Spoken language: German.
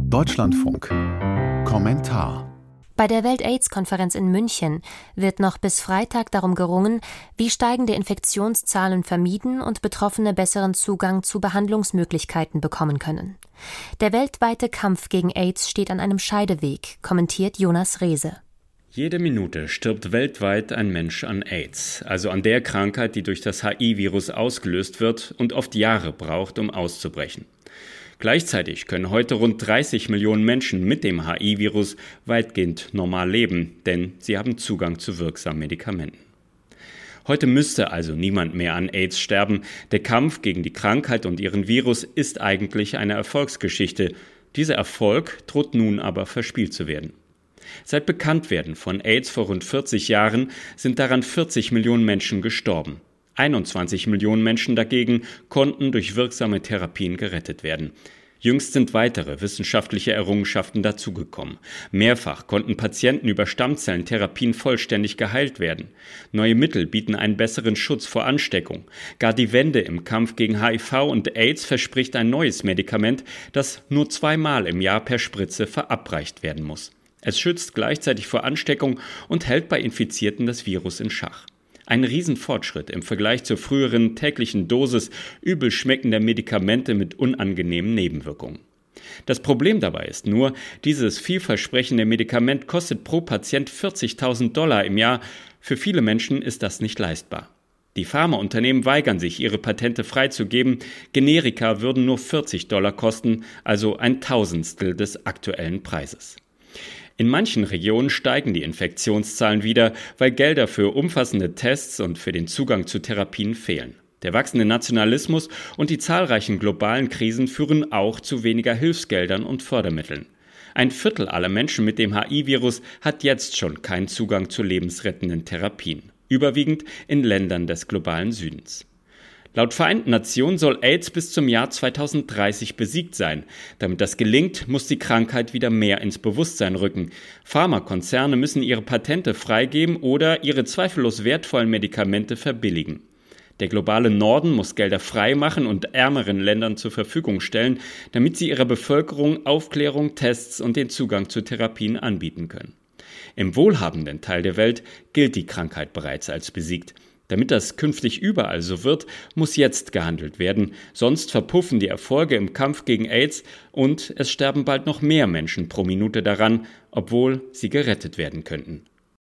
Deutschlandfunk. Kommentar. Bei der Welt-AIDS-Konferenz in München wird noch bis Freitag darum gerungen, wie steigende Infektionszahlen vermieden und Betroffene besseren Zugang zu Behandlungsmöglichkeiten bekommen können. Der weltweite Kampf gegen AIDS steht an einem Scheideweg, kommentiert Jonas Rehse. Jede Minute stirbt weltweit ein Mensch an AIDS, also an der Krankheit, die durch das HIV-Virus ausgelöst wird und oft Jahre braucht, um auszubrechen. Gleichzeitig können heute rund 30 Millionen Menschen mit dem HIV-Virus weitgehend normal leben, denn sie haben Zugang zu wirksamen Medikamenten. Heute müsste also niemand mehr an AIDS sterben. Der Kampf gegen die Krankheit und ihren Virus ist eigentlich eine Erfolgsgeschichte. Dieser Erfolg droht nun aber verspielt zu werden. Seit Bekanntwerden von AIDS vor rund 40 Jahren sind daran 40 Millionen Menschen gestorben. 21 Millionen Menschen dagegen konnten durch wirksame Therapien gerettet werden. Jüngst sind weitere wissenschaftliche Errungenschaften dazugekommen. Mehrfach konnten Patienten über Stammzellentherapien vollständig geheilt werden. Neue Mittel bieten einen besseren Schutz vor Ansteckung. Gar die Wende im Kampf gegen HIV und AIDS verspricht ein neues Medikament, das nur 2-mal im Jahr per Spritze verabreicht werden muss. Es schützt gleichzeitig vor Ansteckung und hält bei Infizierten das Virus in Schach. Ein Riesenfortschritt im Vergleich zur früheren täglichen Dosis übel schmeckender Medikamente mit unangenehmen Nebenwirkungen. Das Problem dabei ist nur, dieses vielversprechende Medikament kostet pro Patient $40.000 im Jahr. Für viele Menschen ist das nicht leistbar. Die Pharmaunternehmen weigern sich, ihre Patente freizugeben. Generika würden nur $40 kosten, also ein Tausendstel des aktuellen Preises. In manchen Regionen steigen die Infektionszahlen wieder, weil Gelder für umfassende Tests und für den Zugang zu Therapien fehlen. Der wachsende Nationalismus und die zahlreichen globalen Krisen führen auch zu weniger Hilfsgeldern und Fördermitteln. 1/4 aller Menschen mit dem HIV-Virus hat jetzt schon keinen Zugang zu lebensrettenden Therapien, überwiegend in Ländern des globalen Südens. Laut Vereinten Nationen soll AIDS bis zum Jahr 2030 besiegt sein. Damit das gelingt, muss die Krankheit wieder mehr ins Bewusstsein rücken. Pharmakonzerne müssen ihre Patente freigeben oder ihre zweifellos wertvollen Medikamente verbilligen. Der globale Norden muss Gelder freimachen und ärmeren Ländern zur Verfügung stellen, damit sie ihrer Bevölkerung Aufklärung, Tests und den Zugang zu Therapien anbieten können. Im wohlhabenden Teil der Welt gilt die Krankheit bereits als besiegt. Damit das künftig überall so wird, muss jetzt gehandelt werden, sonst verpuffen die Erfolge im Kampf gegen AIDS und es sterben bald noch mehr Menschen pro Minute daran, obwohl sie gerettet werden könnten.